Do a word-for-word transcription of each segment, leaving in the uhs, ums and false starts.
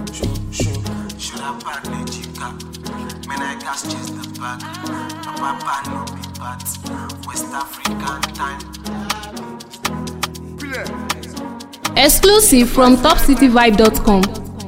Should I bad chica? Man, I gas chase the back. Papa no be bad. West African time. Exclusive from top city vibe dot com.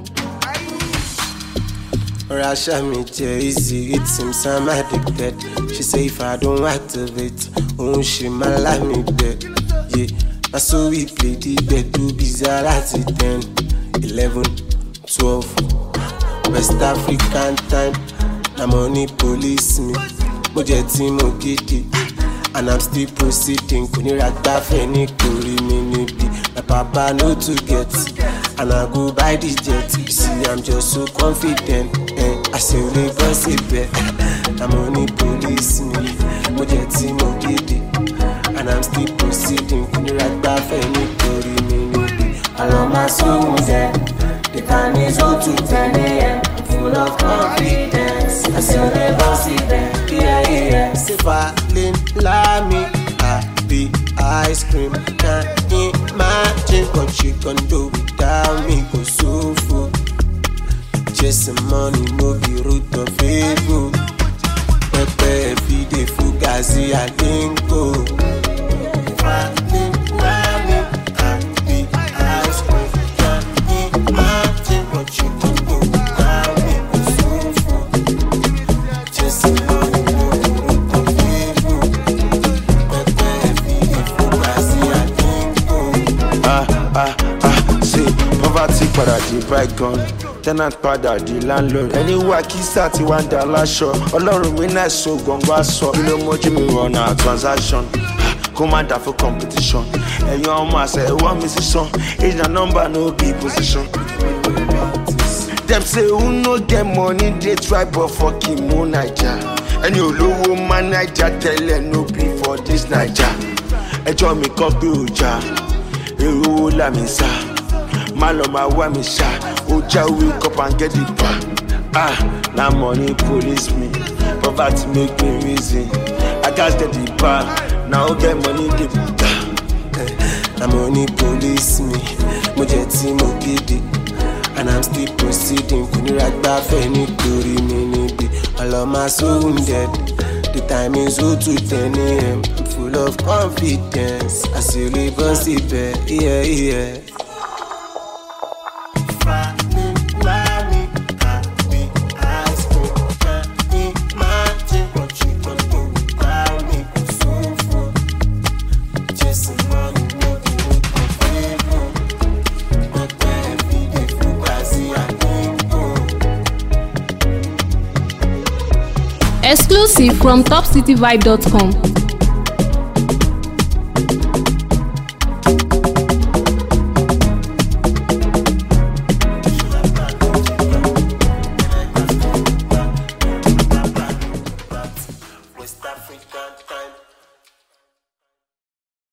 Russia me easy, it seems I'm addicted. She say if I don't activate, oh she might like me dead. Yeah, that's so we play the bed to bizarre at ten, eleven, twelve. West African time, na money police me. Mojeti mo gidi, and I'm still proceeding. Kuni ragba feni kuri mi nibi. My papa know to get, and I go buy the jet. You see, I'm just so confident. Eh, I say Lagos is bad. Na money police me. Mojeti mo gidi, and I'm still proceeding. Kuni ragba feni kuri mi nibi. All of my songs there. The time is oh to ten a.m. Full of confidence. I say the boss is there. Yeah, yeah. Say falling like me. Happy ice cream. Can't imagine what she can do without me. Go so full. Chasing money, no be root of evil. Pepe, feed the fugazi, I think go. Falling like me. Happy ice cream. Padà di bygone, tenant padà di landlord. Anywhere kí sá ti wá ń da láṣọ. Ọlọ́run mi náà so gbọ̀ngbà sọ. Kí ló mójú mi rọ̀nà transaction? Kó má dà fún competition. Ẹ̀yin ọmọ àṣẹ ẹ̀wọ́ mi sí sàn. Age na number no be position. Dem say who no get money dey try but fucking mo Naija. Ẹni olówó má Naija tẹ́lẹ̀ no be for this Naija. Ẹjọ́ mi kọ́ pé ó jà, èrò wo là mí sá. Man on my way, me shy. Oja wake up and get it back. Ah, now money police me. Poverty make me reason. I got get it back. Now get money get it back. Now money police me. Mojeti mo gidi, and I'm still proceeding. Kuni ragba feni kuri mi nibi. All of my soul dead. The time is oh to ten a.m. I'm full of confidence. I see Lagos is bad. Yeah, yeah. Exclusive from top city vibe dot com.